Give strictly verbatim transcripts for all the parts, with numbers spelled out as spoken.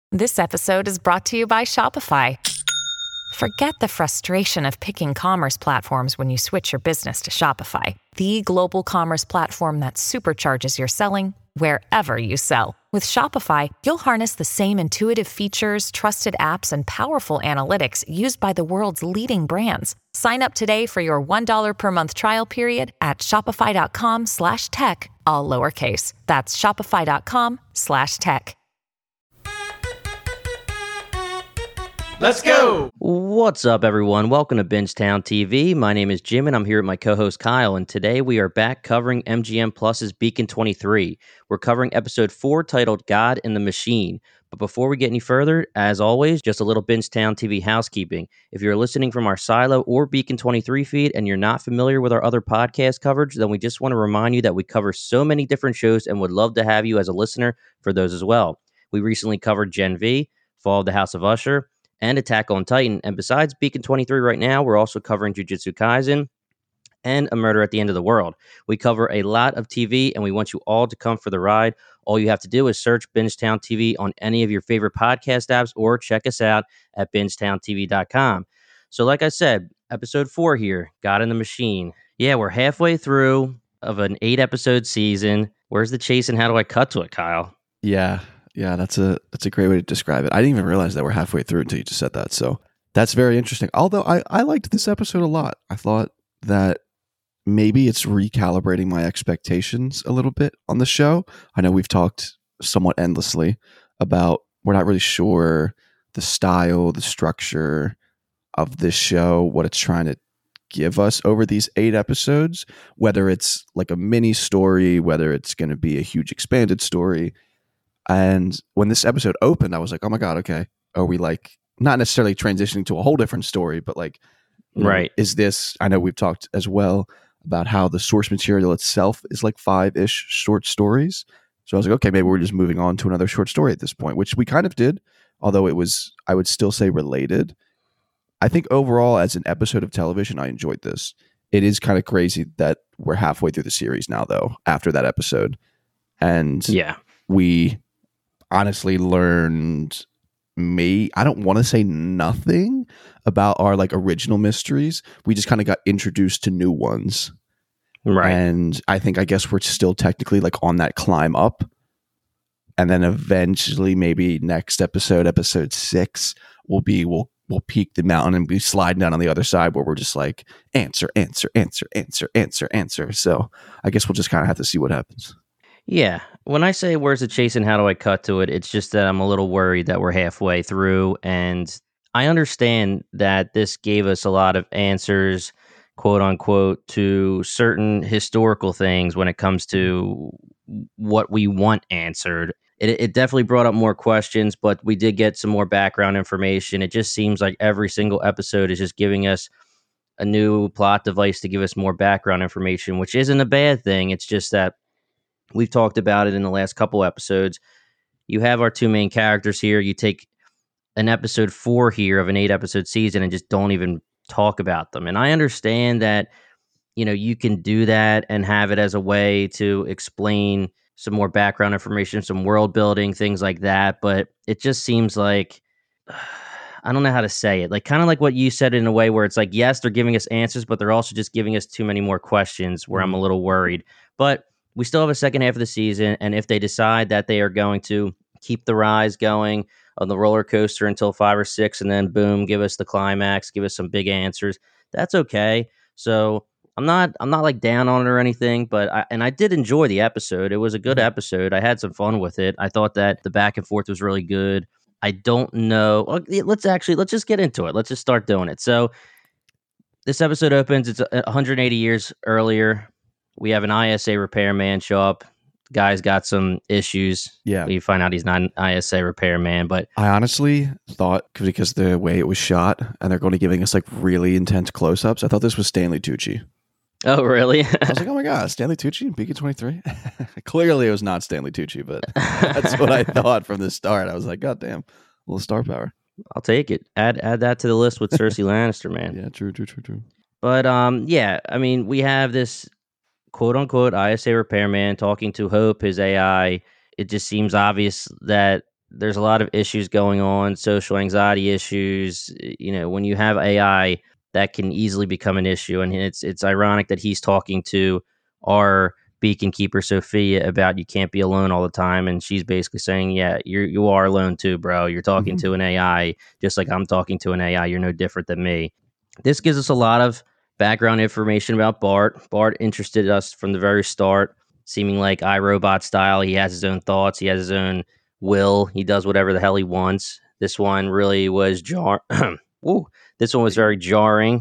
This episode is brought to you by Shopify. Forget the frustration of picking commerce platforms when you switch your business to Shopify, the global commerce platform that supercharges your selling wherever you sell. With Shopify, you'll harness the same intuitive features, trusted apps, and powerful analytics used by the world's leading brands. Sign up today for your one dollar per month trial period at shopify.com slash tech, all lowercase. That's shopify.com slash tech. Let's go! What's up, everyone? Welcome to Bingetown T V. My name is Jim, and I'm here with my co-host Kyle, and today we are back covering M G M Plus's Beacon twenty-three. We're covering episode four, titled God in the Machine. But before we get any further, as always, just a little Bingetown T V housekeeping. If you're listening from our Silo or Beacon twenty-three feed and you're not familiar with our other podcast coverage, then we just want to remind you that we cover so many different shows and would love to have you as a listener for those as well. We recently covered Gen V, Fall of the House of Usher, and Attack on Titan. And besides Beacon twenty-three right now, we're also covering Jujutsu Kaisen and A Murder at the End of the World. We cover a lot of T V, and we want you all to come for the ride. All you have to do is search Bingetown T V on any of your favorite podcast apps or check us out at bingetown t v dot com. So like I said, episode four here, God in the Machine. Yeah, we're halfway through of an eight-episode season. Where's the chase and how do I cut to it, Kyle? Yeah. Yeah, that's a that's a great way to describe it. I didn't even realize that we're halfway through until you just said that. So that's very interesting. Although I, I liked this episode a lot. I thought that maybe it's recalibrating my expectations a little bit on the show. I know we've talked somewhat endlessly about we're not really sure the style, the structure of this show, what it's trying to give us over these eight episodes, whether it's like a mini story, whether it's going to be a huge expanded story. And when this episode opened, I was like, oh my God, okay. Are we like not necessarily transitioning to a whole different story, but like, right. know, is this, I know we've talked as well about how the source material itself is like five-ish short stories. So I was like, okay, maybe we're just moving on to another short story at this point, which we kind of did, although it was, I would still say related. I think overall as an episode of television, I enjoyed this. It is kind of crazy that we're halfway through the series now, though, after that episode. And yeah, we honestly learned me I don't want to say nothing about our like original mysteries. We just kind of got introduced to new ones, right? And I think I guess we're still technically like on that climb up, and then eventually maybe next episode episode six will be we'll we'll peak the mountain and be sliding down on the other side where we're just like answer answer answer answer answer answer. So I guess we'll just kind of have to see what happens. Yeah. When I say where's the chase and how do I cut to it, it's just that I'm a little worried that we're halfway through. And I understand that this gave us a lot of answers, quote unquote, to certain historical things when it comes to what we want answered. It, it definitely brought up more questions, but we did get some more background information. It just seems like every single episode is just giving us a new plot device to give us more background information, which isn't a bad thing. It's just that we've talked about it in the last couple episodes. You have our two main characters here. You take an episode four here of an eight episode season and just don't even talk about them. And I understand that, you know, you can do that and have it as a way to explain some more background information, some world building, things like that. But it just seems like, I don't know how to say it. Like kind of like what you said in a way where it's like, yes, they're giving us answers, but they're also just giving us too many more questions where I'm a little worried. But we still have a second half of the season, and if they decide that they are going to keep the rise going on the roller coaster until five or six, and then boom, give us the climax, give us some big answers, that's okay. So I'm not, I'm not like down on it or anything, but I, and I did enjoy the episode. It was a good episode. I had some fun with it. I thought that the back and forth was really good. I don't know. Well, let's actually let's just get into it. Let's just start doing it. So this episode opens. It's one hundred eighty years earlier. We have an I S A repairman show up. The guy's got some issues. Yeah. We find out he's not an I S A repairman, but I honestly thought because the way it was shot and they're going to giving us like really intense close-ups, I thought this was Stanley Tucci. Oh, really? I was like, oh my God, Stanley Tucci in Beacon twenty-three? Clearly it was not Stanley Tucci, but that's what I thought from the start. I was like, God damn, a little star power. I'll take it. Add add that to the list with Cersei Lannister, man. Yeah, true, true, true, true. But um, yeah, I mean, we have this quote-unquote I S A repairman talking to Hope, his A I. It just seems obvious that there's a lot of issues going on, social anxiety issues. You know, when you have A I, that can easily become an issue. And it's it's ironic that he's talking to our beacon keeper, Sophia, about you can't be alone all the time. And she's basically saying, yeah, you you are alone too, bro. You're talking mm-hmm. to an A I, just like I'm talking to an A I. You're no different than me. This gives us a lot of background information about Bart. Bart interested us from the very start, seeming like iRobot style. He has his own thoughts. He has his own will. He does whatever the hell he wants. This one really was jar. Ooh, this one was very jarring.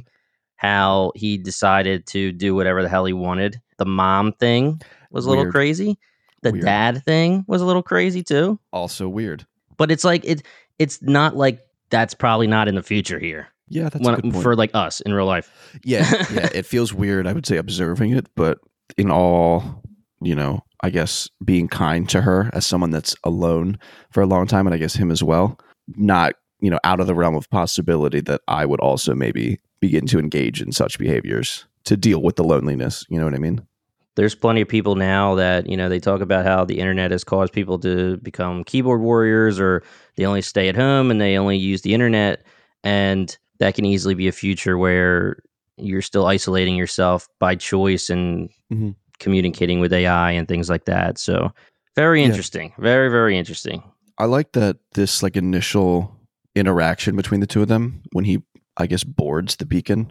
How he decided to do whatever the hell he wanted. The mom thing was a weird. little crazy. The weird. dad thing was a little crazy too. Also weird. But it's like it. It's not like that's probably not in the future here. Yeah, that's when, a good point. For like us in real life. Yeah, yeah. It feels weird, I would say, observing it, but in all, you know, I guess being kind to her as someone that's alone for a long time, and I guess him as well, not, you know, out of the realm of possibility that I would also maybe begin to engage in such behaviors to deal with the loneliness. You know what I mean? There's plenty of people now that, you know, they talk about how the internet has caused people to become keyboard warriors, or they only stay at home and they only use the internet. And that can easily be a future where you're still isolating yourself by choice and mm-hmm. communicating with A I and things like that. So very interesting. Yeah. Very, very interesting. I like that this like initial interaction between the two of them when he, I guess, boards the beacon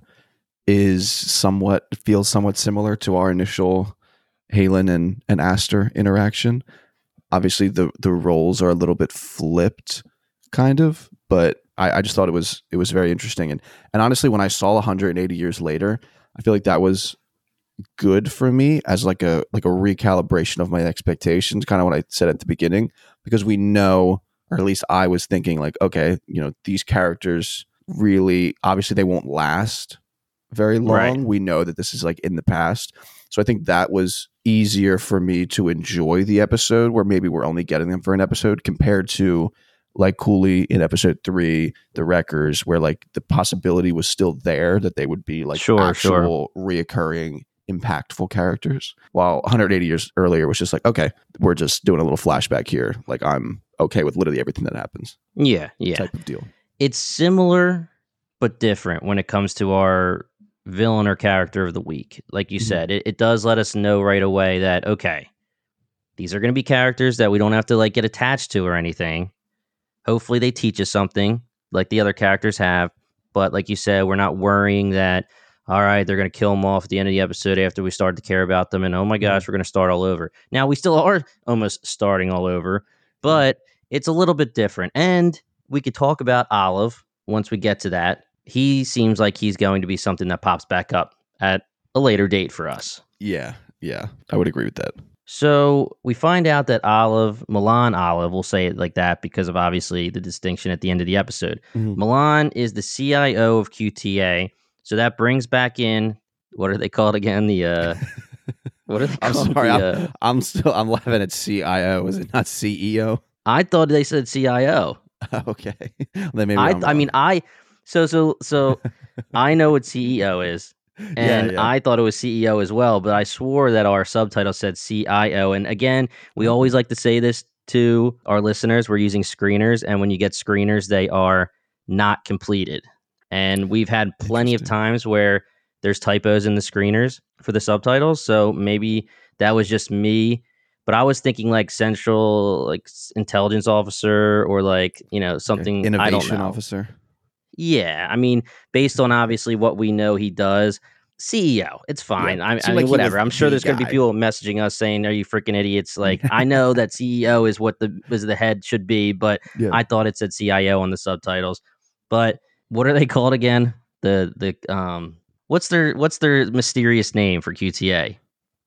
is somewhat, feels somewhat similar to our initial Halen and, and Aster interaction. Obviously the, the roles are a little bit flipped kind of, but I, I just thought it was it was very interesting. And and honestly, when I saw one hundred eighty years later, I feel like that was good for me as like a like a recalibration of my expectations, kind of what I said at the beginning, because we know, or at least I was thinking like, okay, you know, these characters really, obviously they won't last very long. Right. We know that this is like in the past. So I think that was easier for me to enjoy the episode, where maybe we're only getting them for an episode, compared to like Cooley in episode three, the Wreckers, where like the possibility was still there that they would be like sure, actual sure. reoccurring, impactful characters. While one hundred eighty years earlier was just like, okay, we're just doing a little flashback here. Like I'm okay with literally everything that happens. Yeah, yeah. Type of deal. It's similar but different when it comes to our villain or character of the week. Like you mm-hmm. said, it, it does let us know right away that, okay, these are going to be characters that we don't have to like get attached to or anything. Hopefully they teach us something like the other characters have. But like you said, we're not worrying that, all right, they're going to kill them off at the end of the episode after we start to care about them. And oh my gosh, we're going to start all over. Now, we still are almost starting all over, but it's a little bit different. And we could talk about Olive once we get to that. He seems like he's going to be something that pops back up at a later date for us. Yeah, yeah, I would agree with that. So we find out that Olive, Milan Olive, we'll say it like that because of obviously the distinction at the end of the episode. Mm-hmm. Milan is the C I O of Q T A. So that brings back in, what are they called again? The, uh, what are they I'm called? sorry, the, I'm, uh, I'm still, I'm laughing at C I O. Is it not C E O? I thought they said C I O. Okay. Then maybe I, I mean, I, so, so, so I know what C E O is. And yeah, yeah. I thought it was C E O as well, but I swore that our subtitle said C I O. And again, we always like to say this to our listeners. We're using screeners, and when you get screeners, they are not completed. And we've had plenty of times where there's typos in the screeners for the subtitles. So maybe that was just me, but I was thinking like central, like intelligence officer, or like, you know, something okay. Innovation I don't know. officer. Yeah, I mean, based on obviously what we know he does, C E O, it's fine. Yeah, I, I mean, like whatever. I'm sure the there's going to be people messaging us saying, "Are you freaking idiots?" Like, I know that C E O is what the is the head should be, but yeah. I thought it said C I O on the subtitles. But what are they called again? The the um, what's their what's their mysterious name for Q T A?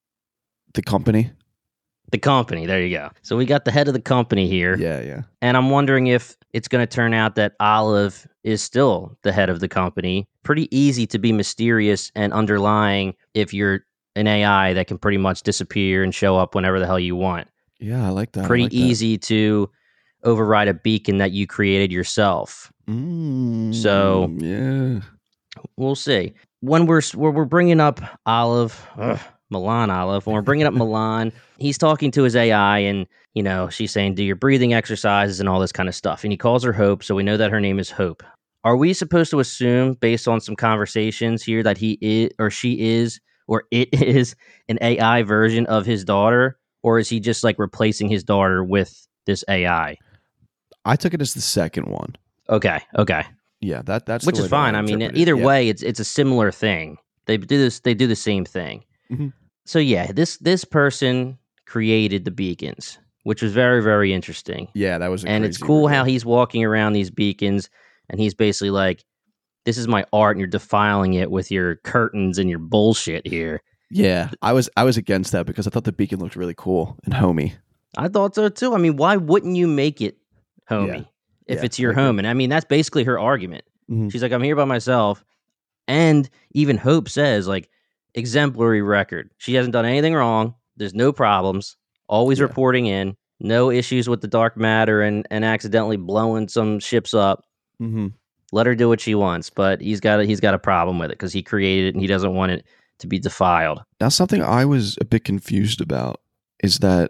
The company. The company. There you go. So we got the head of the company here. Yeah, yeah. And I'm wondering if it's going to turn out that Olive is still the head of the company. Pretty easy to be mysterious and underlying if you're an A I that can pretty much disappear and show up whenever the hell you want. Yeah, I like that. Pretty like easy that. to override a beacon that you created yourself. Mm, so yeah, we'll see. When we're when we're bringing up Olive, ugh, Milan Olive. When we're bringing up Milan, he's talking to his A I, and you know she's saying, "Do your breathing exercises and all this kind of stuff." And he calls her Hope, so we know that her name is Hope. Are we supposed to assume, based on some conversations here, that he is or she is or it is an A I version of his daughter, or is he just like replacing his daughter with this A I? I took it as the second one. Okay, okay, Yeah, that that's which the is way that fine. I mean, interpret it. either Yeah. way, it's it's a similar thing. They do this. They do the same thing. Mhm. So yeah, this this person created the beacons, which was very very interesting. Yeah, that was a And crazy it's cool how reveal. he's walking around these beacons, and he's basically like, "This is my art, and you're defiling it with your curtains and your bullshit here." Yeah, I was I was against that because I thought the beacon looked really cool and homey. I thought so too. I mean, why wouldn't you make it homey Yeah. if Yeah, it's your I agree. home? And I mean, that's basically her argument. Mhm. She's like, "I'm here by myself," and even Hope says, like, exemplary record. She hasn't done anything wrong. There's no problems. Always Yeah. reporting in. No issues with the dark matter and and accidentally blowing some ships up. Mhm. Let her do what she wants, but he's got a, he's got a problem with it because he created it and he doesn't want it to be defiled. Now, something I was a bit confused about is that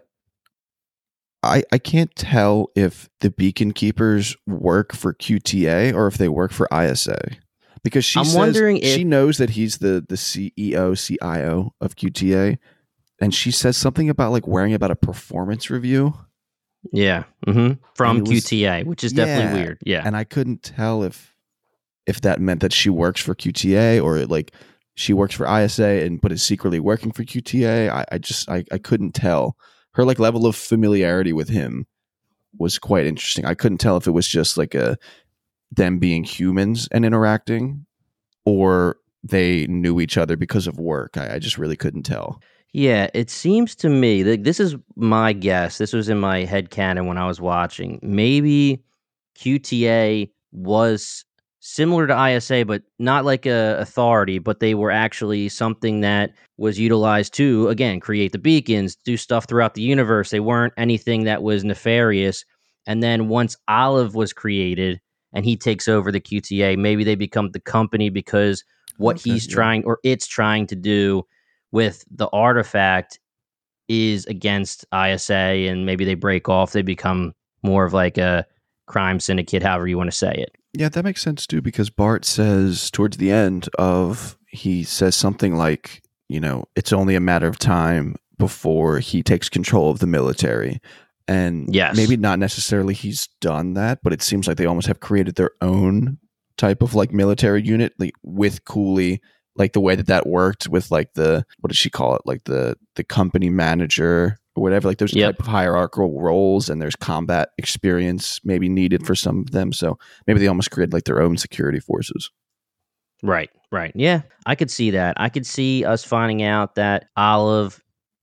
I I can't tell if the beacon keepers work for Q T A or if they work for I S A. Because she I'm says wondering she if- knows that he's the the C E O, C I O of Q T A, and she says something about like worrying about a performance review. Yeah, hmm from And it was- Q T A, which is Yeah, definitely weird. Yeah, And I couldn't tell if if that meant that she works for Q T A or like she works for I S A and but is secretly working for Q T A. I, I just I, I couldn't tell. Her like level of familiarity with him was quite interesting. I couldn't tell if it was just like a them being humans and interacting, or they knew each other because of work. I, I just really couldn't tell. yeah. It seems to me that this is my guess. This was in my head canon when I was watching. Maybe Q T A was similar to I S A, but not like a authority, but they were actually something that was utilized to, again, create the beacons, do stuff throughout the universe. They weren't anything that was nefarious. And then once Olive was created and he takes over the Q T A, maybe they become the company because what Okay, he's yeah. trying or it's trying to do with the artifact is against I S A, and maybe they break off. They become more of like a crime syndicate, however you want to say it. Yeah, that makes sense too, because Bart says towards the end of, he says something like, you know, it's only a matter of time before he takes control of the military. And Yes. maybe not necessarily he's done that, but it seems like they almost have created their own type of like military unit, like with Cooley, like the way that that worked with like the, what did she call it? Like the, the company manager or whatever, like those Yep. type of hierarchical roles, and there's combat experience maybe needed for some of them. So maybe they almost created like their own security forces. Right, right. Yeah, I could see that. I could see us finding out that Olive,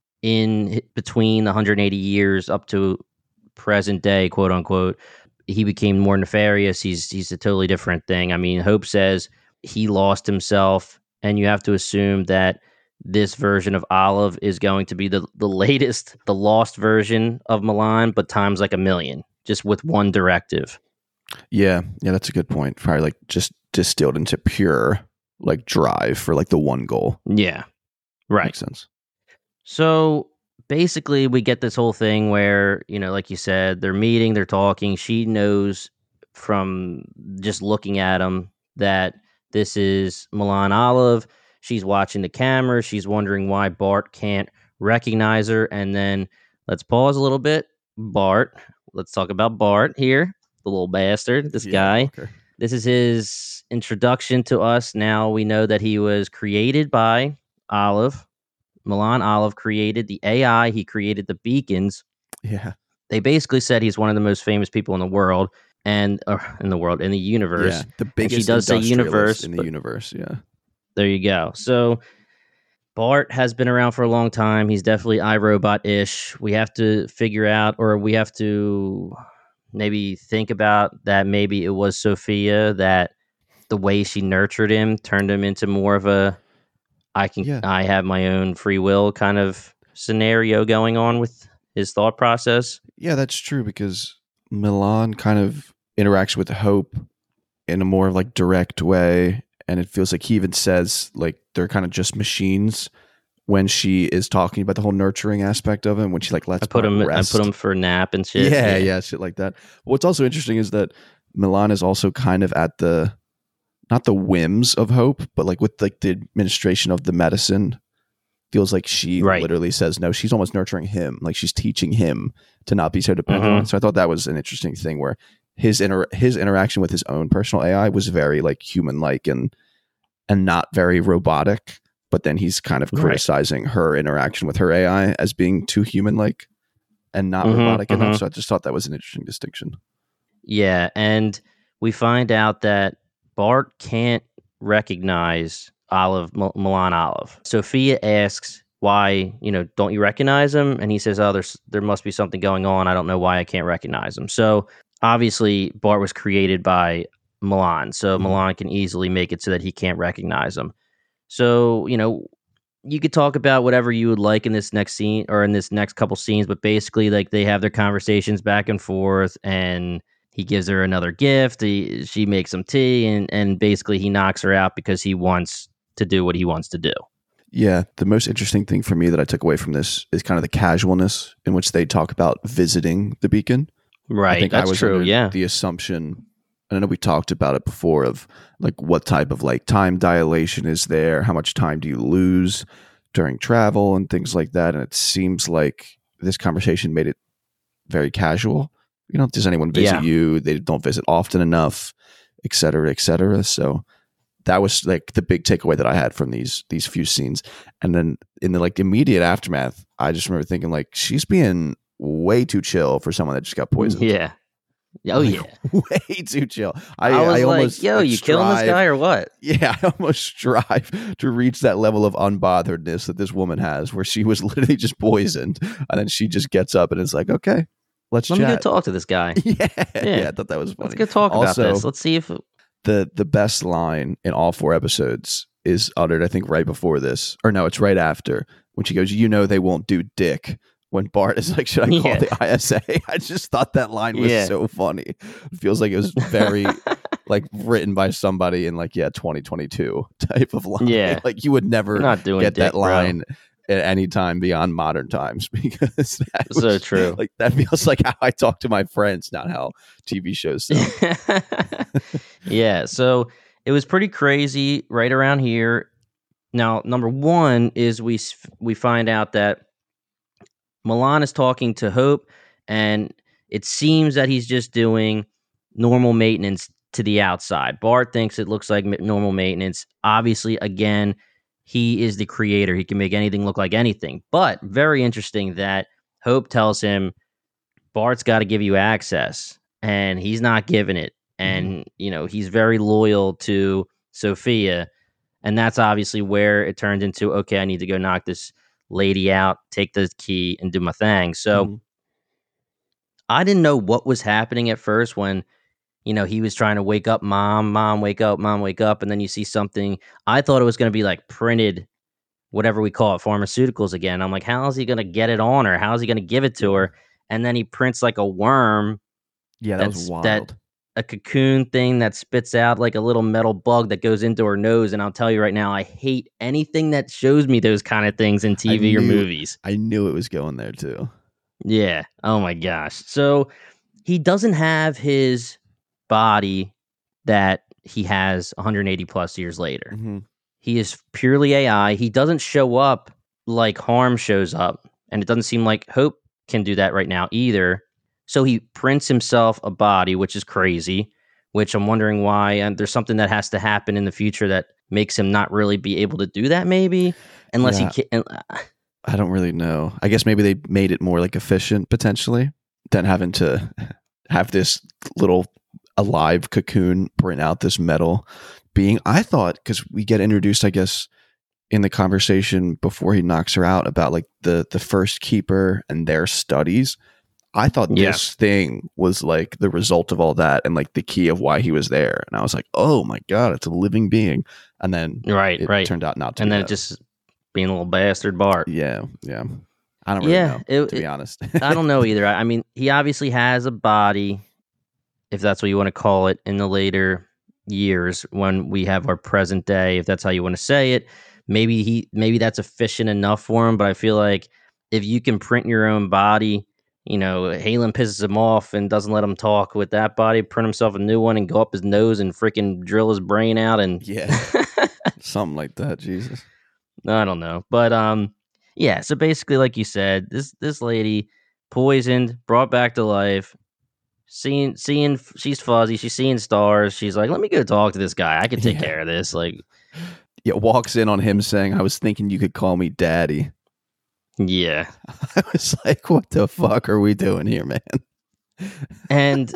in between the one hundred eighty years up to present day, quote unquote, he became more nefarious. He's he's a totally different thing. I mean, Hope says he lost himself, and you have to assume that this version of Olive is going to be the, the latest, the lost version of Milan, but times like a million, just with one directive. Yeah, yeah, that's a good point. Probably like just distilled into pure like drive for like the one goal. Yeah, right. Makes sense. So basically, we get this whole thing where, you know, like you said, they're meeting, they're talking. She knows from just looking at him that this is Milan Olive. She's watching the camera. She's wondering why Bart can't recognize her. And then let's pause a little bit. Bart, let's talk about Bart here, the little bastard, this Yeah, guy. okay. This is his introduction to us. Now we know that he was created by Olive. Milan Olive created the A I. He created the beacons. Yeah. They basically said he's one of the most famous people in the world, and or in the world, in the universe. Yeah, the And biggest she does say industrialist universe in the but- universe. Yeah. There you go. So Bart has been around for a long time. He's definitely iRobot-ish. We have to figure out, or we have to maybe think about that maybe it was Sophia, that the way she nurtured him turned him into more of a I can Yeah. I have my own free will kind of scenario going on with his thought process. Yeah, that's true, because Milan kind of interacts with Hope in a more like direct way, and it feels like he even says like they're kind of just machines, when she is talking about the whole nurturing aspect of him, when she like lets I put him. rest. I put him for a nap and shit. Yeah, yeah, yeah, shit like that. What's also interesting is that Milan is also kind of at the, not the whims of Hope, but like with like the administration of the medicine, feels like she Right. literally says no. She's almost nurturing him, like she's teaching him to not be so dependent Mhm. on. So I thought that was an interesting thing where his inter- his interaction with his own personal A I was very like human like and and not very robotic. But then he's kind of Right. criticizing her interaction with her A I as being too human like and not Mhm, robotic enough. mhm. So I just thought that was an interesting distinction. Yeah, and we find out that Bart can't recognize Olive, Mil- Milan Olive. Sophia asks why, you know, don't you recognize him? And he says, oh, there's there must be something going on. I don't know why I can't recognize him. So obviously, Bart was created by Milan, so Mhm. Milan can easily make it so that he can't recognize him. So, you know, you could talk about whatever you would like in this next scene or in this next couple scenes, but basically, like they have their conversations back and forth, and he gives her another gift. He, she makes some tea, and and basically he knocks her out because he wants to do what he wants to do. Yeah, the most interesting thing for me that I took away from this is kind of the casualness in which they talk about visiting the beacon. Right, I think that's I was true. under Yeah, the assumption, and I know we talked about it before, of like what type of like time dilation is there, how much time do you lose during travel and things like that. And it seems like this conversation made it very casual. You know, does anyone visit Yeah. you? They don't visit often enough, et cetera, et cetera. So that was like the big takeaway that I had from these these few scenes. And then in the like immediate aftermath, I just remember thinking like she's being way too chill for someone that just got poisoned. yeah. Oh Like, yeah. way too chill. I, I was I like, almost yo, like, you killing this strive- guy or what? Yeah, I almost strive to reach that level of unbotheredness that this woman has, where she was literally just poisoned, and then she just gets up and is like, "Okay, let's Let me go chat." talk to this guy. yeah, yeah, I thought that was funny. Let's go talk Also, about this. Let's see if the the best line in all four episodes is uttered, I think, right before this, or no, it's right after, when she goes, "You know they won't do dick." When Bart is like, "Should I call Yeah. the I S A?" I just thought that line was Yeah. so funny. It feels like it was very like written by somebody in like yeah twenty twenty-two type of line. Yeah. Like you would never You're not doing get dick, that bro. line at any time beyond modern times, because that So was, true. Like that feels like how I talk to my friends, not how T V shows sound. Yeah, so it was pretty crazy right around here. Now, number one is we s- we find out that Milan is talking to Hope, and it seems that he's just doing normal maintenance to the outside. Bart thinks it looks like m- normal maintenance. Obviously, again, he is the creator. He can make anything look like anything. But very interesting that Hope tells him Bart's got to give you access, and he's not giving it. And, you know, he's very loyal to Sophia. And that's obviously where it turned into, okay, I need to go knock this lady out, take the key, and do my thing. So Mhm. I didn't know what was happening at first when, you know, he was trying to wake up mom, mom, wake up, mom, wake up. And then you see something. I thought it was going to be like printed, whatever we call it, pharmaceuticals again. I'm like, how is he going to get it on her? How is he going to give it to her? And then he prints like a worm, Yeah, that was That's- wild. that- a cocoon thing that spits out like a little metal bug that goes into her nose. And I'll tell you right now, I hate anything that shows me those kind of things in T V or knew- movies. I knew it was going there too. Yeah. Oh my gosh. So he doesn't have his body that he has one hundred eighty plus years later. Mhm. He is purely A I. He doesn't show up like Harm shows up, and it doesn't seem like Hope can do that right now either. So he prints himself a body, which is crazy, which I'm wondering why. And there's something that has to happen in the future that makes him not really be able to do that, maybe, unless Yeah. he can. I don't really know. I guess maybe they made it more like efficient potentially than having to have this little alive cocoon print out this metal being. I thought, because we get introduced, I guess, in the conversation before he knocks her out about like the the first keeper and their studies. I thought Yeah. this thing was like the result of all that and like the key of why he was there. And I was like, oh my God, it's a living being. And then Right, it right. turned out not to And be then it that. just being a little bastard Bart. Yeah, yeah. I don't really Yeah, know, it- to be it- honest. I don't know either. I I mean, he obviously has a body, if that's what you want to call it, in the later years when we have our present day, if that's how you want to say it. maybe he maybe that's efficient enough for him. But I feel like if you can print your own body, you know, Halen pisses him off and doesn't let him talk with that body, print himself a new one and go up his nose and freaking drill his brain out. And yeah, something like that. Jesus, I don't know, but um, yeah. So basically, like you said, this this lady poisoned, brought back to life. Seeing, seeing, she's fuzzy. She's seeing stars. She's like, let me go talk to this guy. I can take Yeah. care of this. Like, yeah, walks in on him saying, "I was thinking you could call me daddy." yeah. I was like, what the fuck are we doing here, man? And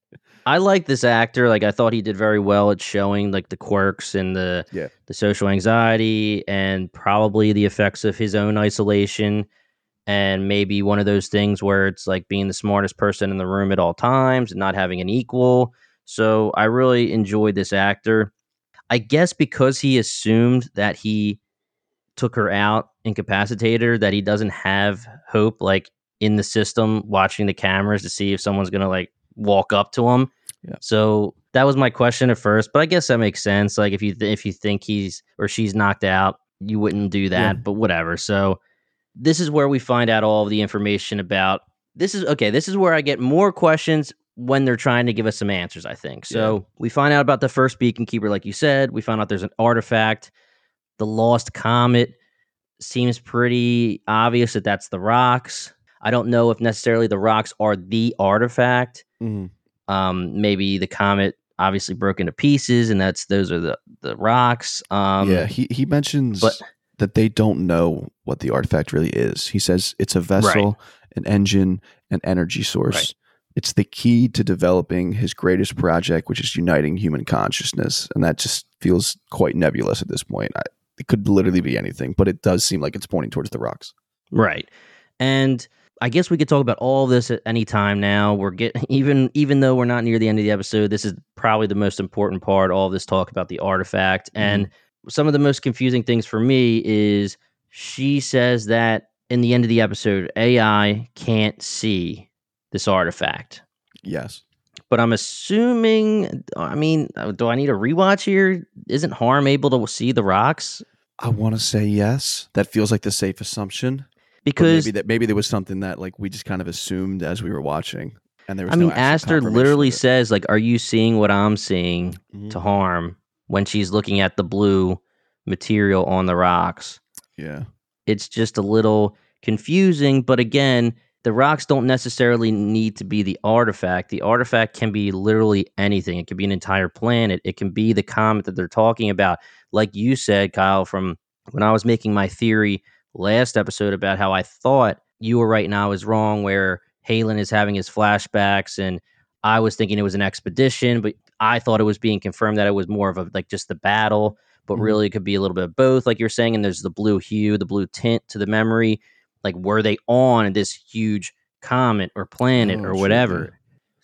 I like this actor. Like, I thought he did very well at showing like the quirks and the Yeah. the social anxiety and probably the effects of his own isolation. And maybe one of those things where it's like being the smartest person in the room at all times and not having an equal. So I really enjoyed this actor. I guess because he assumed that he took her out, incapacitated her, that he doesn't have hope like in the system watching the cameras to see if someone's going to like walk up to him. Yeah. So that was my question at first, but I guess that makes sense. Like if you th- if you think he's or she's knocked out, you wouldn't do that, Yeah. but whatever. So this is where we find out all of the information about this is okay. This is where I get more questions when they're trying to give us some answers, I think. So Yeah. we find out about the first beacon keeper, like you said. We find out there's an artifact. The lost comet seems pretty obvious that that's the rocks. I don't know if necessarily the rocks are the artifact. Mhm. Um, maybe the comet obviously broke into pieces, and that's those are the the rocks. Um, yeah, he he mentions but- that they don't know what the artifact really is. He says it's a vessel, an engine, an energy source. Right. It's the key to developing his greatest project, which is uniting human consciousness. And that just feels quite nebulous at this point. I, it could literally be anything, but it does seem like it's pointing towards the rocks. Right. And I guess we could talk about all this at any time now. We're getting even even though we're not near the end of the episode, this is probably the most important part, all of this talk about the artifact. Mm-hmm. And some of the most confusing things for me is she says that in the end of the episode, A I can't see this artifact. Yes. But I'm assuming, I mean, do I need a rewatch here? Isn't Harm able to see the rocks? I want to say yes. That feels like the safe assumption. Because maybe that maybe there was something that like we just kind of assumed as we were watching, and there was. I mean, no Aster literally says, "Like, are you seeing what I'm seeing?" Mm-hmm. to Harm when she's looking at the blue material on the rocks. Yeah, it's just a little confusing. But again, the rocks don't necessarily need to be the artifact. The artifact can be literally anything. It could be an entire planet. It can be the comet that they're talking about. Like you said, Kyle, from when I was making my theory last episode about how I thought you were right and I was wrong, where Halen is having his flashbacks and I was thinking it was an expedition, but I thought it was being confirmed that it was more of a like just the battle, but mm-hmm. really it could be a little bit of both, like you're saying. And there's the blue hue, the blue tint to the memory. Like, were they on this huge comet or planet oh, or whatever? Sure.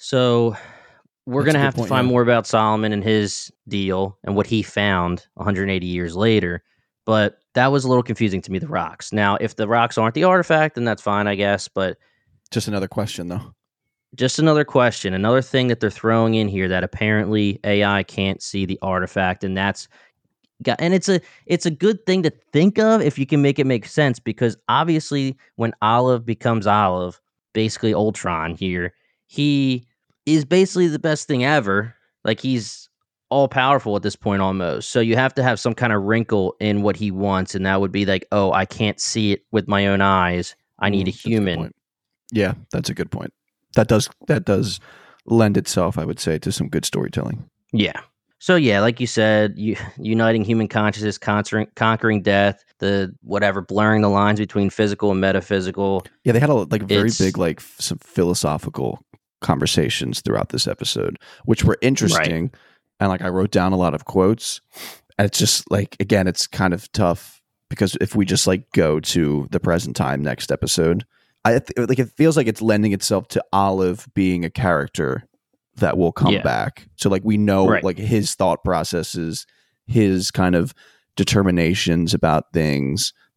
So we're going to have to point, find yeah. more about Solomon and his deal and what he found one hundred eighty years later. But that was a little confusing to me, the rocks. Now, if the rocks aren't the artifact, then that's fine, I guess. But just another question, though. Just another question. Another thing that they're throwing in here that apparently A I can't see the artifact. And that's and it's a it's a good thing to think of if you can make it make sense, because obviously when Olive becomes Olive, basically Ultron here, he is basically the best thing ever. Like, he's all powerful at this point almost. So you have to have some kind of wrinkle in what he wants, and that would be like, oh, I can't see it with my own eyes. I need mm, a human. A yeah, that's a good point. That does that does lend itself, I would say, to some good storytelling. Yeah. So yeah, like you said, you, uniting human consciousness, conquering, conquering death, the whatever, blurring the lines between physical and metaphysical. Yeah, they had a like very it's, big like f- some philosophical conversations throughout this episode, which were interesting. Right. And like I wrote down a lot of quotes. And it's just like, again, it's kind of tough because if we just like go to the present time next episode, I th- like it feels like it's lending itself to Olive being a character that will come yeah. back. So like we know right. like his thought processes, his kind of determinations about things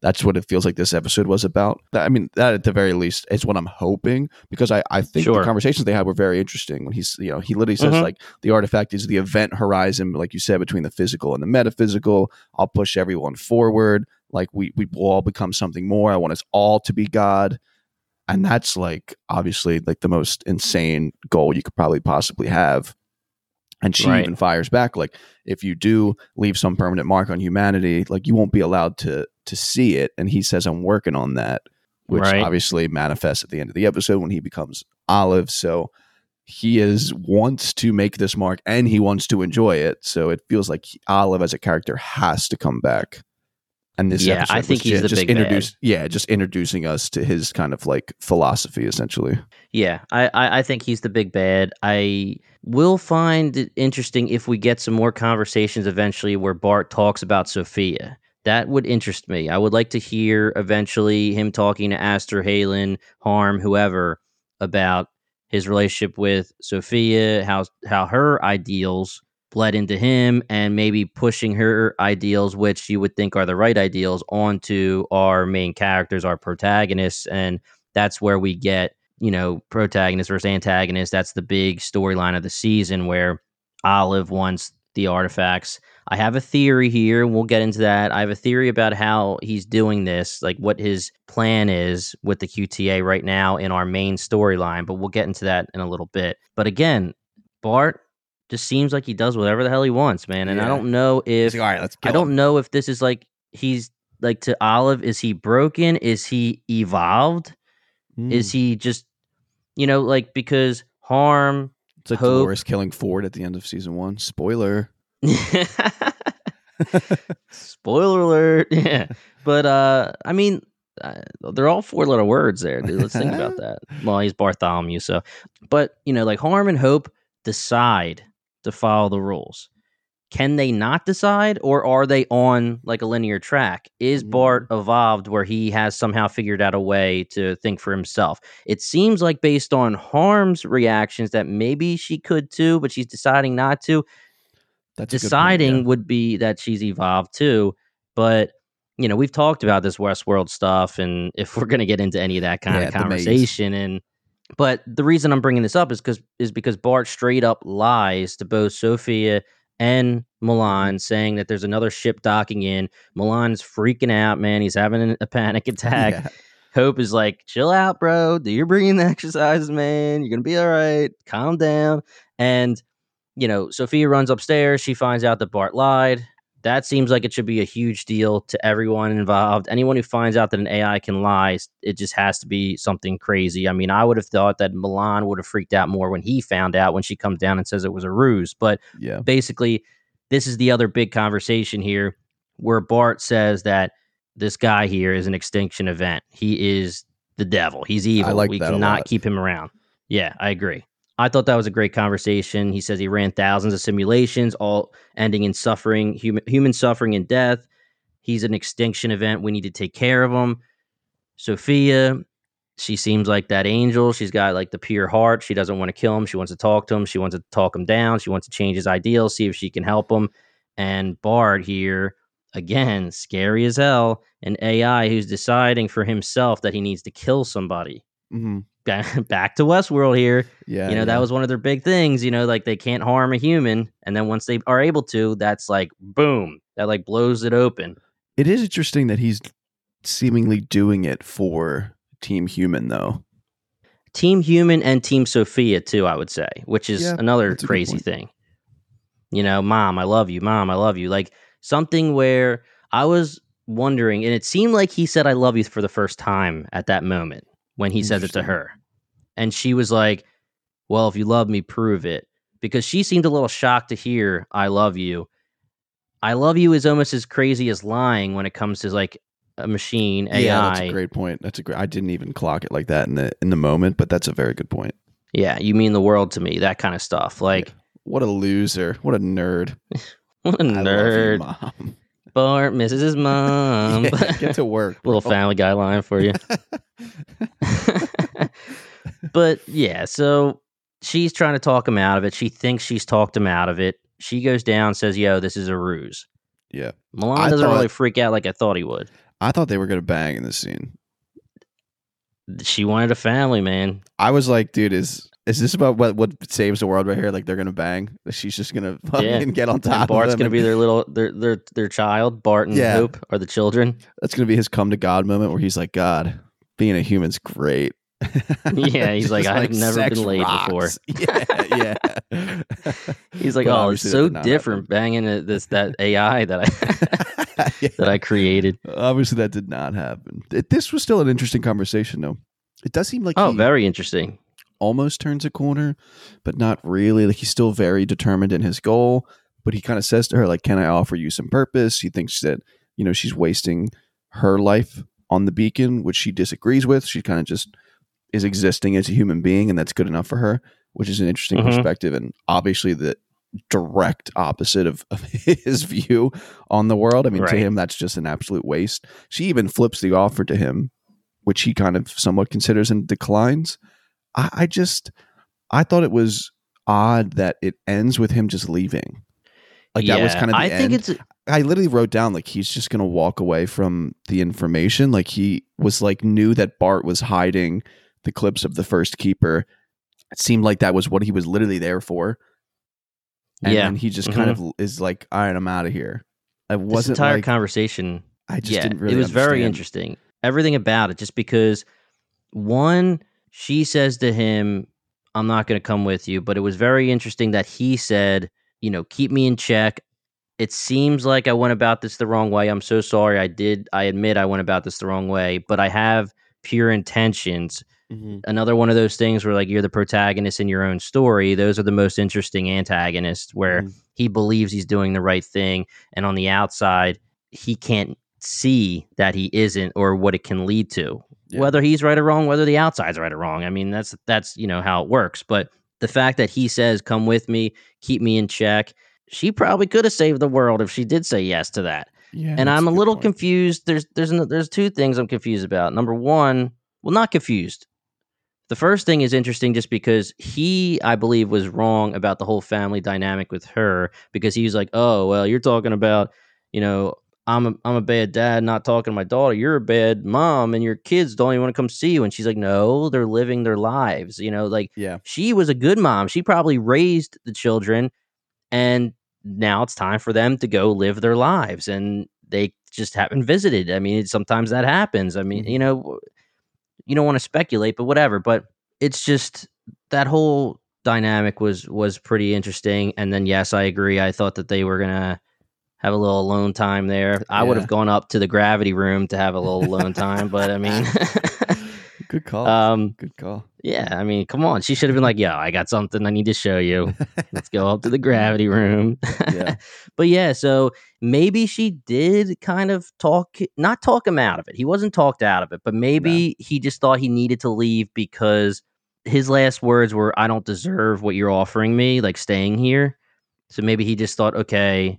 That's what it feels like this episode was about. I mean, that at the very least is what I'm hoping, because I, I think Sure. the conversations they had were very interesting. When he's, you know, he literally says Mhm. like the artifact is the event horizon, like you said, between the physical and the metaphysical. I'll push everyone forward. Like we we will all become something more. I want us all to be God. And that's like obviously like the most insane goal you could probably possibly have. And she Right. even fires back, like, if you do leave some permanent mark on humanity, like you won't be allowed to to see it. And he says, I'm working on that, which Right. obviously manifests at the end of the episode when he becomes Olive. So he is wants to make this mark and he wants to enjoy it. So it feels like he, Olive as a character has to come back. And this Yeah, episode I think was he's ju- the just big bad. introduced, yeah, just introducing us to his kind of like philosophy, essentially. Yeah, I, I, I think he's the big bad. I will find it interesting if we get some more conversations eventually where Bart talks about Sophia. That would interest me. I would like to hear eventually him talking to Aster, Halen, Harm, whoever, about his relationship with Sophia, how how her ideals bled into him, and maybe pushing her ideals, which you would think are the right ideals, onto our main characters, our protagonists. And that's where we get, you know, protagonist versus antagonist. That's the big storyline of the season where Olive wants the artifacts. I have a theory here, and we'll get into that. I have a theory about how he's doing this, like what his plan is with the Q T A right now in our main storyline, but we'll get into that in a little bit. But again, Bart just seems like he does whatever the hell he wants, man. And I Yeah. don't know if He's like, all right, let's I kill don't him. know if this is like he's like to Olive, is he broken? Is he evolved? Mm. Is he just, you know, like, because Harm, It's like Hope- Dolores killing Ford at the end of season one. Spoiler. spoiler alert. Yeah. But uh I mean, uh, they're all four letter words there, dude. Let's think about that. Well, he's Bartholomew, so. But, you know, like Harm and Hope decide to follow the rules. Can they not decide, or are they on like a linear track? Is Bart evolved where he has somehow figured out a way to think for himself? It seems like, based on Harm's reactions, that maybe she could too, but she's deciding not to. That's a good point, Deciding yeah. would be that she's evolved too. But, you know, we've talked about this Westworld stuff, and if we're going to get into any of that kind Yeah, of the maze. conversation, and but the reason I'm bringing this up is because is because Bart straight up lies to both Sophia and Milan, saying that there's another ship docking in. Milan's freaking out, man. He's having a panic attack. Yeah. Hope is like, chill out, bro. Do your breathing exercises, man. You're going to be all right. Calm down. And, you know, Sophia runs upstairs. She finds out that Bart lied. That seems like it should be a huge deal to everyone involved. Anyone who finds out that an A I can lie, it just has to be something crazy. I mean, I would have thought that Milan would have freaked out more when he found out, when she comes down and says it was a ruse. But Yeah. basically, this is the other big conversation here, where Bart says that this guy here is an extinction event. He is the devil. He's evil. I like We that a cannot lot. keep him around. Yeah, I agree. I thought that was a great conversation. He says he ran thousands of simulations, all ending in suffering, human, human suffering and death. He's an extinction event. We need to take care of him. Sophia, she seems like that angel. She's got like the pure heart. She doesn't want to kill him. She wants to talk to him. She wants to talk him down. She wants to change his ideals, see if she can help him. And Bart here, again, scary as hell, an A I who's deciding for himself that he needs to kill somebody. Mm-hmm. Back to Westworld here. Yeah. You know, that yeah. was one of their big things, you know, like they can't harm a human. And then once they are able to, that's like, boom, that like blows it open. It is interesting that he's seemingly doing it for Team Human, though. Team Human and Team Sophia, too, I would say, which is Yeah, another that's a good crazy point. thing. You know, Mom, I love you. Mom, I love you. Like something where I was wondering, and it seemed like he said, I love you for the first time at that moment when he says it to Interesting. her. And she was like, well, if you love me, prove it. Because she seemed a little shocked to hear, I love you. I love you is almost as crazy as lying when it comes to like a machine, A I. Yeah, that's a great point. That's a great. I didn't even clock it like that in the in the moment, but that's a very good point. Yeah, you mean the world to me, that kind of stuff. Like, What a loser! What a nerd! what a I love you, nerd. Mom. Bart misses his mom. Yeah, get to work. Little bro. Family Guy line for you. But yeah, so she's trying to talk him out of it. She thinks she's talked him out of it. She goes down, says, yo, this is a ruse. Yeah, Milan I doesn't thought- really freak out like I thought he would. I thought they were gonna bang in this scene. She wanted a family, man. I was like, dude, is is this about what what saves the world right here? Like they're gonna bang. She's just gonna fucking Yeah. get on top And of Bart's him gonna and- be their little their their their child. Bart and Yeah. Hope are the children. That's gonna be his come to God moment where he's like, God, being a human's great. Yeah, he's Just like, I've never sex been laid rocks. Yeah, yeah. He's like, But oh, it's obviously that so did not different happen. banging a- this that A I that I Yeah. that I created. Obviously, that did not happen. It, this was still an interesting conversation, though. It does seem like Oh, he very interesting. almost turns a corner, but not really. Like he's still very determined in his goal. But he kind of says to her, like, "Can I offer you some purpose?" He thinks that you know she's wasting her life on the beacon, which she disagrees with. She kind of just is existing as a human being, and that's good enough for her, which is an interesting Mhm. perspective, and obviously the direct opposite of, of his view on the world. I mean, to Right. him, that's just an absolute waste. She even flips the offer to him, which he kind of somewhat considers and declines. I, I just, I thought it was odd that it ends with him just leaving. Like that was Yeah, kind of the I think end. it's I literally wrote down like he's just gonna walk away from the information. Like he was like knew that Bart was hiding the clips of the first keeper. It seemed like that was what he was literally there for. And Yeah. then he just kind of is like, all right, I'm out of here. It this wasn't entire like conversation. I just yeah, didn't really it was very understand. interesting. Everything about it, just because one, she says to him, "I'm not going to come with you," but it was very interesting that he said, "You know, keep me in check. It seems like I went about this the wrong way. I'm so sorry. I did. I admit I went about this the wrong way, but I have pure intentions." Mhm. Another one of those things where like you're the protagonist in your own story. Those are the most interesting antagonists where Mhm. he believes he's doing the right thing, and on the outside he can't see that he isn't or what it can lead to. Yeah. Whether he's right or wrong, whether the outside's right or wrong. I mean, that's that's you know how it works. But the fact that he says, "Come with me, keep me in check," she probably could have saved the world if she did say yes to that. Yeah, And that's I'm a good little point. confused. There's there's no, there's two things I'm confused about. Number one, well, not confused. The first thing is interesting just because he, I believe, was wrong about the whole family dynamic with her because he was like, "Oh, well, you're talking about, you know, I'm a, I'm a bad dad not talking to my daughter. You're a bad mom and your kids don't even want to come see you." And she's like, "No, they're living their lives." You know, like Yeah. she was a good mom. She probably raised the children and now it's time for them to go live their lives and they just haven't visited. I mean, sometimes that happens. I mean, Mhm. you know, you don't want to speculate, but whatever. But it's just that whole dynamic was was pretty interesting. And then yes, I agree. I thought that they were gonna have a little alone time there. I would Yeah. have gone up to the gravity room to have a little alone time, but I mean, Good call. um, Good call. yeah, I mean, come on. She should have been like, "Yo, I got something I need to show you. Let's go up to the gravity room." Yeah. But yeah, so maybe she did kind of talk, not talk him out of it. He wasn't talked out of it, but maybe he just thought he needed to leave because his last words were, "I don't deserve what you're offering me, like staying here." So maybe he just thought, okay,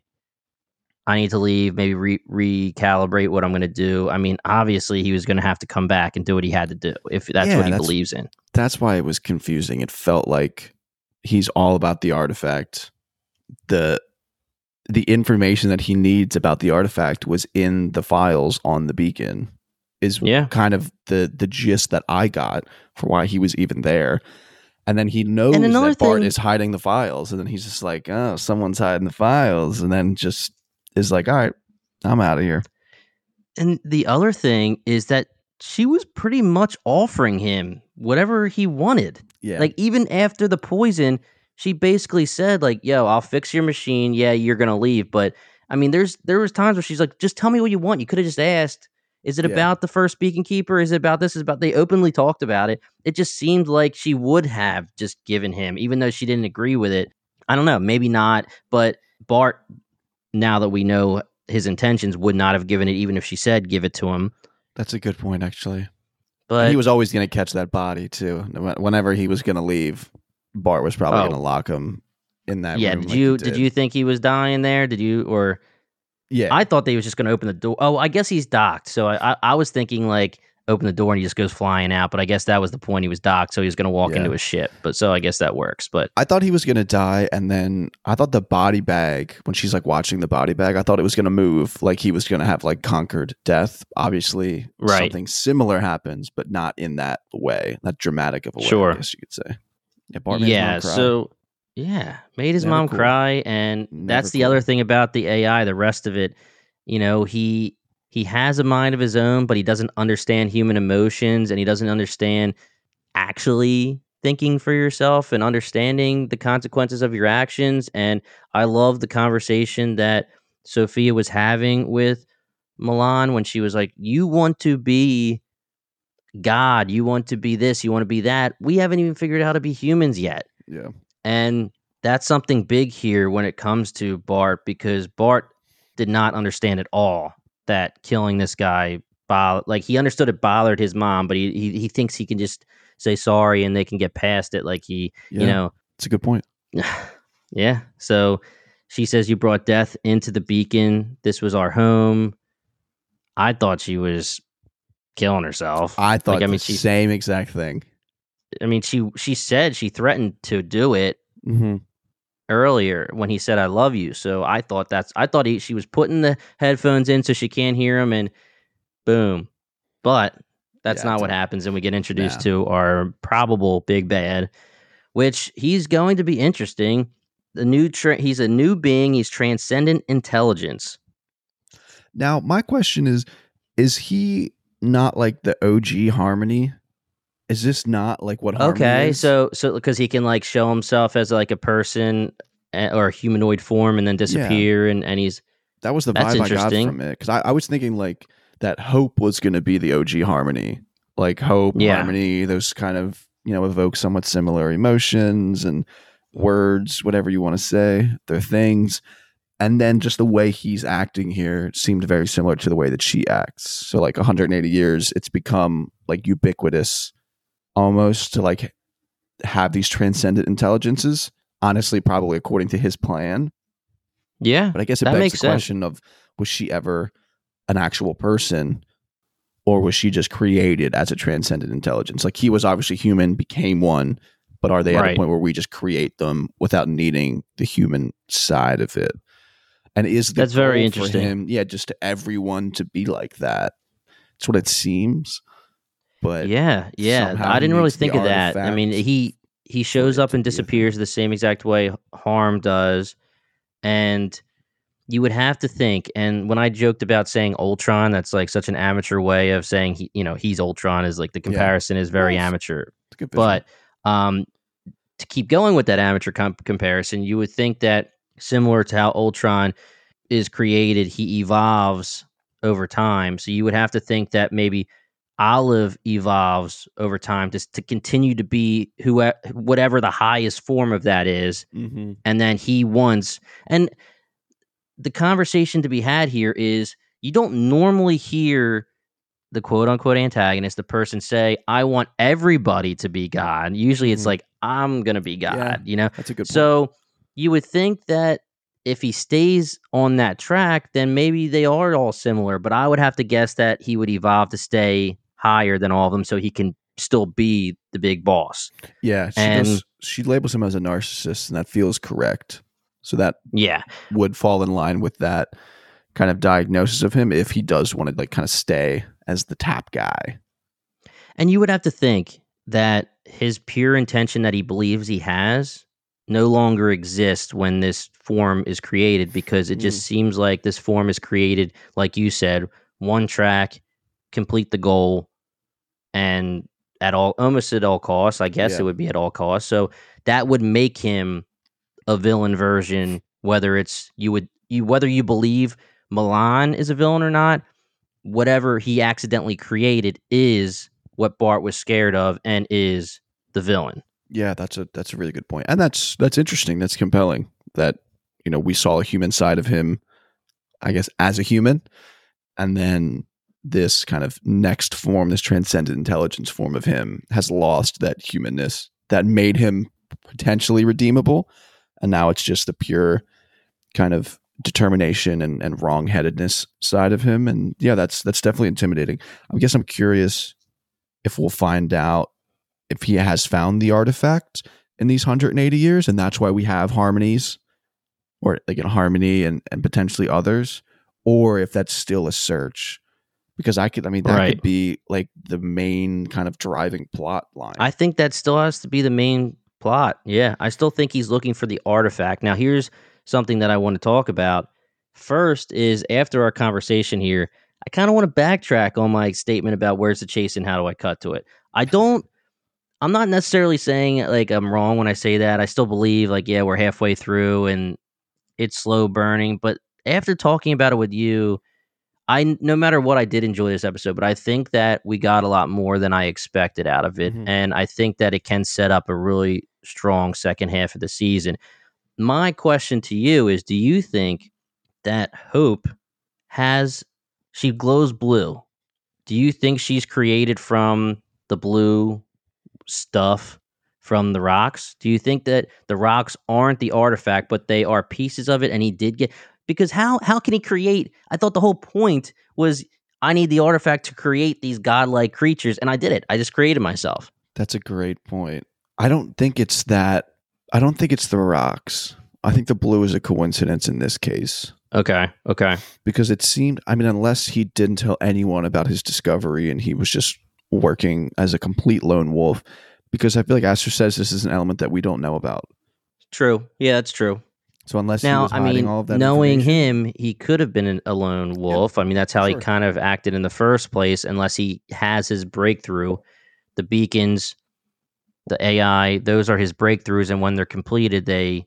I need to leave, maybe re- recalibrate what I'm going to do. I mean, obviously, he was going to have to come back and do what he had to do if that's Yeah, what he that's- believes in. That's why it was confusing. It felt like he's all about the artifact. The the information that he needs about the artifact was in the files on the beacon. Is Yeah. kind of the the gist that I got for why he was even there. And then he knows And another that Bart thing- is hiding the files, and then he's just like, "Oh, someone's hiding the files," and then just is like, "All right, I'm out of here." And the other thing is that she was pretty much offering him whatever he wanted. Yeah, Like even after the poison, she basically said like, "Yo, I'll fix your machine. Yeah, you're going to leave." But I mean, there's there was times where she's like, "Just tell me what you want. You could have just asked. Is it Yeah. about the first beacon keeper? Is it about this? Is it about?" They openly talked about it. It just seemed like she would have just given him, even though she didn't agree with it. I don't know, maybe not. But Bart, now that we know his intentions, would not have given it, even if she said give it to him. that's a good point, actually. But And he was always going to catch that body too. Whenever he was going to leave, Bart was probably Oh. going to lock him in that yeah, room. did like he you did you think he was dying there? Did you or Yeah, I thought they was just going to open the door. Oh, I guess he's docked. So I, I I was thinking like open the door and he just goes flying out. But I guess that was the point. He was docked, so he was going to walk Yeah. into a ship. But so I guess that works. But I thought he was going to die, and then I thought the body bag, when she's like watching the body bag, I thought it was going to move, like he was going to have like conquered death. Obviously, Right. something similar happens, but not in that way, not dramatic of a way, Sure. I guess you could say. Yeah, Bart made his yeah, mom cry. so yeah, made his Never mom cool. cry, and Never that's the cool. other thing about the A I. The rest of it, you know, he he has a mind of his own, but he doesn't understand human emotions, and he doesn't understand actually thinking for yourself and understanding the consequences of your actions. And I love the conversation that Sophia was having with Milan when she was like, "You want to be God, you want to be this, you want to be that. We haven't even figured out how to be humans yet." Yeah. And that's something big here when it comes to Bart, because Bart did not understand at all that killing this guy, bo- like he understood it bothered his mom, but he, he he thinks he can just say sorry and they can get past it. Like he, Yeah. you know, It's a good point. yeah. So she says, "You brought death into the beacon. This was our home." I thought she was killing herself. I thought like, I the mean, she, same exact thing. I mean, she she said she threatened to do it Mm-hmm. earlier when he said "I love you." So I thought that's I thought he, she was putting the headphones in so she can't hear him, and boom. But that's Yeah, not it's what a- happens, and we get introduced Nah. to our probable big bad, which he's going to be interesting. The new tra- he's a new being. He's transcendent intelligence. Now, my question is, is he not like the O G Harmony? Is this not like what Harmony Okay, is? so so because he can like show himself as like a person eh, or a humanoid form and then disappear, and and he's That was the That's vibe I got interesting. from it. Because I, I was thinking like that Hope was going to be the O G Harmony. Like Hope, Yeah. Harmony, those kind of, you know, evoke somewhat similar emotions and words, whatever you want to say. They're things. And then just the way he's acting here seemed very similar to the way that she acts. So like one hundred eighty years, it's become like ubiquitous almost to like have these transcendent intelligences. Honestly, probably according to his plan. yeah. But I guess it That begs makes the sense. question of, was she ever an actual person, or was she just created as a transcendent intelligence? Like he was obviously human, became one, but are they at Right. a point where we just create them without needing the human side of it? And is the That's very goal interesting. for him, yeah, just to everyone to be like that? It's what it seems. But Yeah, yeah. somehow I he didn't really needs the think of that. I mean, artifact he he shows it up to and be a thing. disappears the same exact way Harm does, and you would have to think. And when I joked about saying Ultron, that's like such an amateur way of saying he, you know, he's Ultron. Is like the comparison is very Well, it's- amateur. It's a good visual. But um, to keep going with that amateur comp- comparison, you would think that similar to how Ultron is created, he evolves over time. So you would have to think that maybe Olive evolves over time to to continue to be who whatever the highest form of that is, Mm-hmm. and then he wants. And the conversation to be had here is you don't normally hear the quote unquote antagonist, the person say, "I want everybody to be God." Usually it's Mhm. like, "I'm going to be God," Yeah, you know? That's a good point. So you would think that if he stays on that track, then maybe they are all similar. But I would have to guess that he would evolve to stay higher than all of them so he can still be the big boss. Yeah, she And- does. She labels him as a narcissist, and that feels correct. So that Yeah. would fall in line with that kind of diagnosis of him if he does want to like kind of stay as the top guy. And you would have to think that his pure intention that he believes he has no longer exists when this form is created, because it just Mm. seems like this form is created, like you said, one track, complete the goal, and at all, almost at all costs. I guess Yeah. it would be at all costs. So that would make him a villain version, whether it's you would you whether you believe Milan is a villain or not. Whatever he accidentally created is what Bart was scared of and is the villain. Yeah, that's a that's a really good point, and that's that's interesting. That's compelling. That you know we saw a human side of him, I guess, as a human, and then this kind of next form, this transcendent intelligence form of him, has lost that humanness that made him potentially redeemable, and now it's just the pure kind of determination and, and wrongheadedness side of him. And yeah, that's that's definitely intimidating. I guess I'm curious if we'll find out if he has found the artifact in these one hundred eighty years, and that's why we have harmonies, or like in Harmony and, and potentially others, or if that's still a search. Because I could, I mean, that Right. could be like the main kind of driving plot line. I think that still has to be the main plot. Yeah, I still think he's looking for the artifact. Now, here's something that I want to talk about. First is after our conversation here, I kind of want to backtrack on my statement about where's the chase and how do I cut to it. I don't, I'm not necessarily saying like I'm wrong when I say that. I still believe like, yeah, we're halfway through and it's slow burning. But after talking about it with you, I no matter what, I did enjoy this episode, but I think that we got a lot more than I expected out of it, Mhm. and I think that it can set up a really strong second half of the season. My question to you is: do you think that Hope has she glows blue? Do you think she's created from the blue stuff from the rocks? Do you think that the rocks aren't the artifact, but they are pieces of it? And he did get because how how can he create? I thought the whole point was I need the artifact to create these godlike creatures, and I did it. I just created myself. That's a great point. I don't think it's that. I don't think it's the rocks. I think the blue is a coincidence in this case. Okay. Okay. Because it seemed, I mean, unless he didn't tell anyone about his discovery and he was just working as a complete lone wolf, because I feel like Aster says this is an element that we don't know about. True. Yeah, that's true. So unless he Now, was I hiding mean, all of that knowing information- him, he could have been an, a lone wolf. I mean, that's how he Sure. kind of acted in the first place, unless he has his breakthrough. The beacons, the A I, those are his breakthroughs, and when they're completed, they,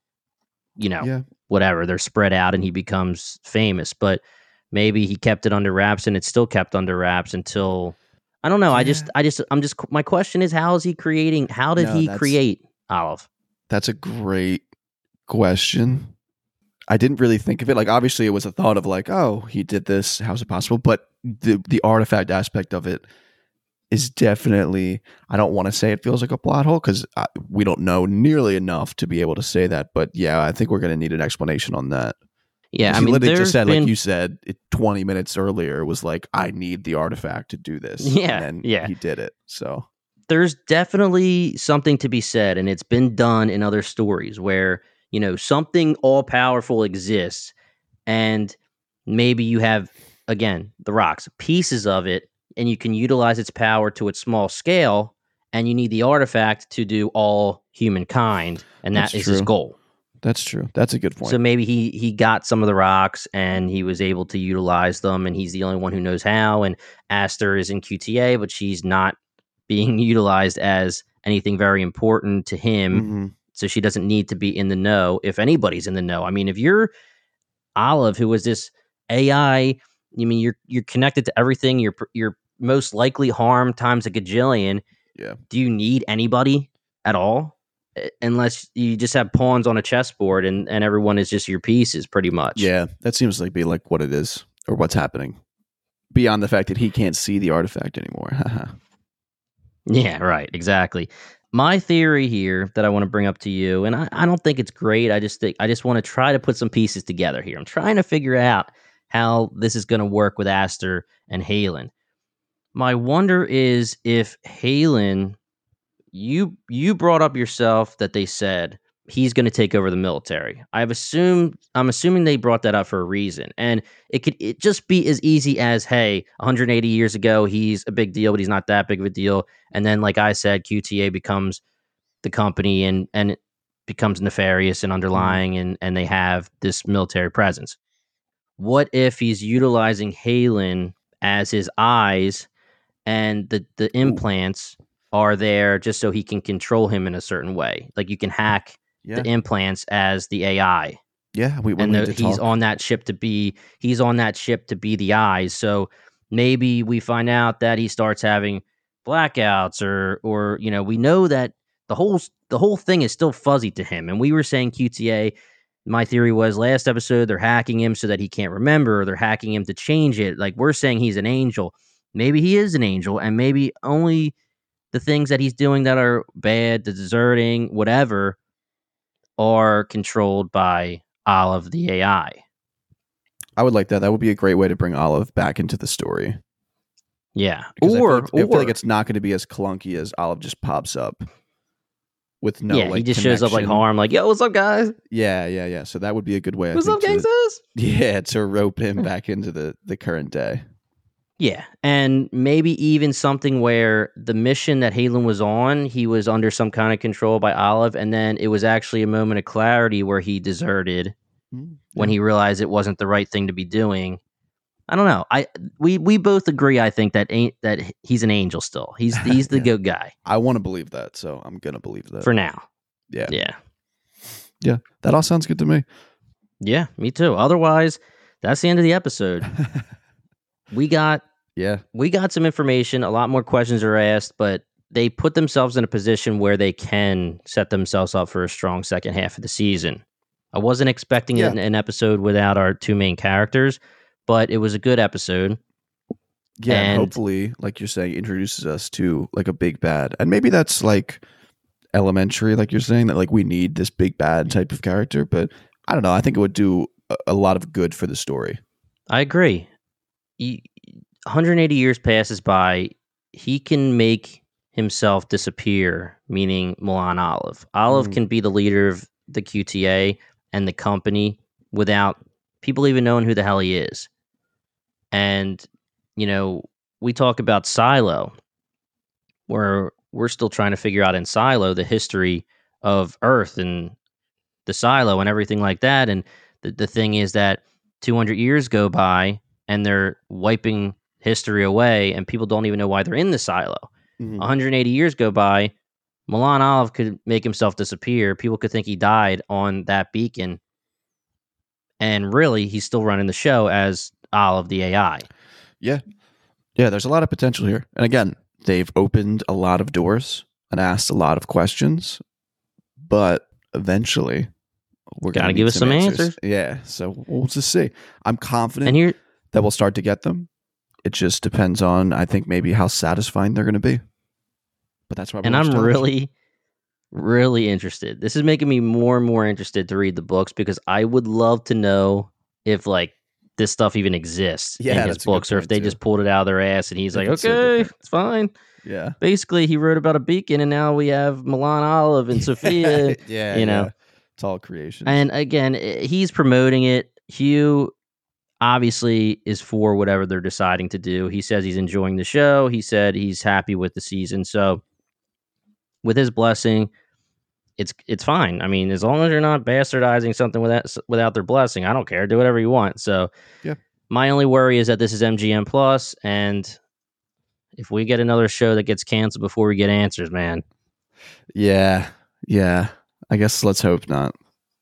you know, Yeah. whatever, they're spread out and he becomes famous. But maybe he kept it under wraps and it's still kept under wraps until I don't know. I just, Yeah. I just, I'm just. My question is, how is he creating? How did No, he that's- create Olive? That's a great question. I didn't really think of it. Like, obviously, it was a thought of like, oh, he did this. How's it possible? But the the artifact aspect of it is definitely. I don't want to say it feels like a plot hole because we don't know nearly enough to be able to say that. But yeah, I think we're going to need an explanation on that. Yeah, I he mean, literally there's just said, been, like you said, it, twenty minutes earlier was like, I need the artifact to do this. Yeah, and then yeah. he did it. So there's definitely something to be said, and it's been done in other stories where, you know, something all powerful exists, and maybe you have, again, the rocks, pieces of it, and you can utilize its power to its small scale, and you need the artifact to do all humankind, and that That's is his true. goal. that's true. That's a good point. So maybe he he got some of the rocks and he was able to utilize them, and he's the only one who knows how. And Aster is in Q T A, but she's not being utilized as anything very important to him. hmm So she doesn't need to be in the know. If anybody's in the know, I mean, if you're Olive, who was this A I, I mean, you're you're connected to everything. You're you're most likely harmed times a gajillion. Yeah. Do you need anybody at all? Uh, Unless you just have pawns on a chessboard and, and everyone is just your pieces, pretty much. Yeah, that seems like be like what it is or what's happening. Beyond the fact that he can't see the artifact anymore. Yeah, right. Exactly. My theory here that I want to bring up to you, and I, I don't think it's great. I just think I just want to try to put some pieces together here. I'm trying to figure out how this is going to work with Aster and Halen. My wonder is if Halen, you you brought up yourself that they said he's going to take over the military. I've assumed I'm assuming they brought that up for a reason, and it could it just be as easy as, hey, one hundred eighty years ago he's a big deal, but he's not that big of a deal. And then, like I said, Q T A becomes the company and and it becomes nefarious and underlying, and and they have this military presence. What if he's utilizing Halen as his eyes, and the the implants are there just so he can control him in a certain way? Like you can hack Yeah. the implants as the A I, Yeah. We, when and we the, had to he's talk- on that ship to be he's on that ship to be the eyes. So maybe we find out that he starts having blackouts, or or you know, we know that the whole the whole thing is still fuzzy to him. And we were saying Q T A. My theory was last episode they're hacking him so that he can't remember, or they're hacking him to change it. Like we're saying he's an angel. Maybe he is an angel, and maybe only the things that he's doing that are bad, the deserting, whatever, are controlled by Olive the A I. I would like that. That would be a great way to bring Olive back into the story. Yeah. Because Or, I feel, like, I feel or like it's not going to be as clunky as Olive just pops up with no yeah, like he just connection. shows up like Harm, like, yo, what's up, guys? Yeah, yeah, yeah. So that would be a good way. I What's think, up, to, gangsters? yeah, to rope him back into the the current day. Yeah, and maybe even something where the mission that Halen was on, he was under some kind of control by Olive, and then it was actually a moment of clarity where he deserted Mm, when yeah. he realized it wasn't the right thing to be doing. I don't know. I we we both agree. I think that ain't that he's an angel still. He's he's the Yeah. good guy I want to believe that, so I'm gonna believe that for now. Yeah, Yeah, yeah. That all sounds good to me. yeah, me too. Otherwise, that's the end of the episode. We got Yeah, we got some information. A lot more questions are asked, but they put themselves in a position where they can set themselves up for a strong second half of the season. I wasn't expecting Yeah. an, an episode without our two main characters, but it was a good episode. yeah. And And- hopefully, like you're saying, introduces us to like a big bad, and maybe that's like elementary, like you're saying that like we need this big bad type of character. But I don't know. I think it would do a, a lot of good for the story. I agree. He, one hundred eighty years passes by. He can make himself disappear, meaning Milan Olive. Olive Mm. can be the leader of the Q T A and the company without people even knowing who the hell he is. And, you know, we talk about Silo, where we're still trying to figure out in Silo the history of Earth and the Silo and everything like that. And the, the thing is that two hundred years go by and they're wiping history away and people don't even know why they're in the Silo. Mhm. one hundred eighty years go by, Milan Olive could make himself disappear. People could think he died on that beacon. And really, he's still running the show as Olive the A I. Yeah, yeah. There's a lot of potential here, and again, they've opened a lot of doors and asked a lot of questions, but eventually, we're Gotta gonna give need us some answers. Yeah, so we'll just see. I'm confident And here, that we'll start to get them. It just depends on, I think, maybe how satisfying they're going to be. But that's why. we and watch I'm television. really, really interested. This is making me more and more interested to read the books because I would love to know if like this stuff even exists Yeah, in his that's a good books, or if point, they too. just pulled it out of their ass and he's If like, it's so okay, different. it's fine. Yeah. Basically, he wrote about a beacon, and now we have Milan Olive and Sophia. yeah, you know. yeah. It's all creations. And again, i- he's promoting it. Hugh obviously is for whatever they're deciding to do. He says he's enjoying the show. He said he's happy with the season. So with his blessing, it's it's fine. I mean, as long as you're not bastardizing something without without their blessing, I don't care. Do whatever you want. So Yeah. my only worry is that this is M G M Plus, and if we get another show that gets canceled before we get answers, man. yeah, yeah. I guess let's hope not.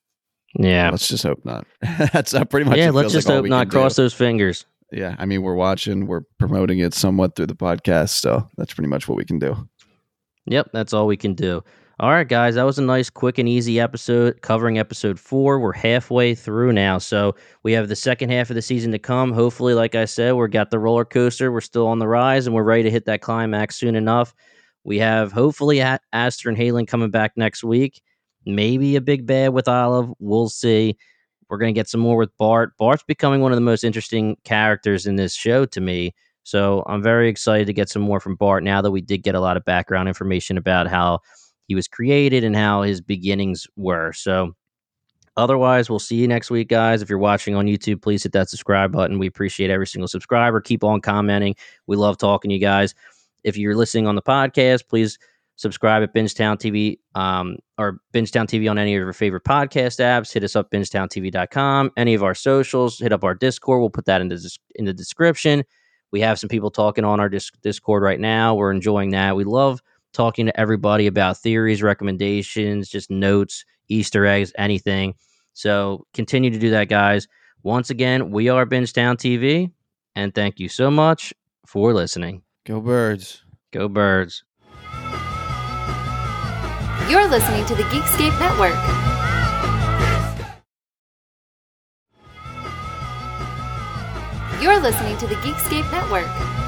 Yeah. Let's just hope not. That's uh, pretty much. Yeah, it let's feels just like all hope we not. can Cross do. those fingers. Yeah, I mean, we're watching, we're promoting it somewhat through the podcast, so that's pretty much what we can do. Yep, that's all we can do. All right, guys, that was a nice, quick, and easy episode covering episode four. We're halfway through now, so we have the second half of the season to come. Hopefully, like I said, we've got the roller coaster. We're still on the rise, and we're ready to hit that climax soon enough. We have, hopefully, a- Aster and Halen coming back next week. Maybe a big bad with Olive. We'll see. We're going to get some more with Bart. Bart's becoming one of the most interesting characters in this show to me. So I'm very excited to get some more from Bart now that we did get a lot of background information about how he was created and how his beginnings were. So otherwise, we'll see you next week, guys. If you're watching on YouTube, please hit that subscribe button. We appreciate every single subscriber. Keep on commenting. We love talking to you guys. If you're listening on the podcast, please subscribe at Bingetown T V um, or Bingetown T V on any of your favorite podcast apps. Hit us up, bingetown t v dot com. Any of our socials, hit up our Discord. We'll put that in the, in the description. We have some people talking on our dis- Discord right now. We're enjoying that. We love talking to everybody about theories, recommendations, just notes, Easter eggs, anything. So continue to do that, guys. Once again, we are Bingetown T V, and thank you so much for listening. Go Birds. Go Birds. You're listening to the Geekscape Network. You're listening to the Geekscape Network.